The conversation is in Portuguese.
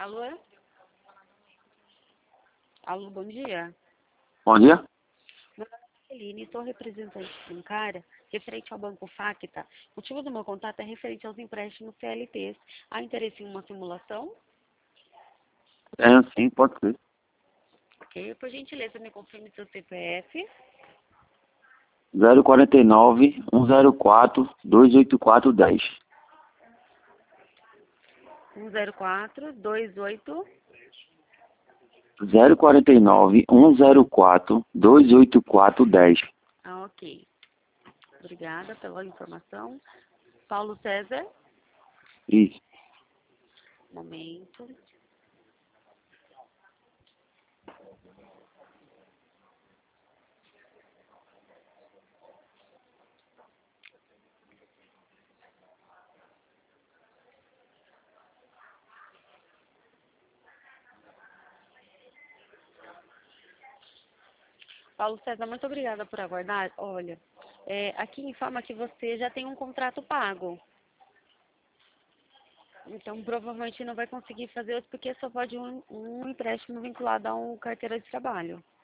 Alô? Alô, bom dia. Bom dia. Meu nome é Celine, sou representante bancária referente ao Banco Facta. O motivo do meu contato é referente aos empréstimos CLTs. Há interesse em uma simulação? Sim, pode ser. Ok, por gentileza, me confirme seu CPF. 049 104 28410. 10428. 049 104 28410. Ah, ok. Obrigada pela informação. Paulo César, Isso. momento. Paulo César, muito obrigada por aguardar. Olha, aqui informa que você já tem um contrato pago. Então, provavelmente não vai conseguir fazer isso porque só pode um empréstimo vinculado a uma carteira de trabalho.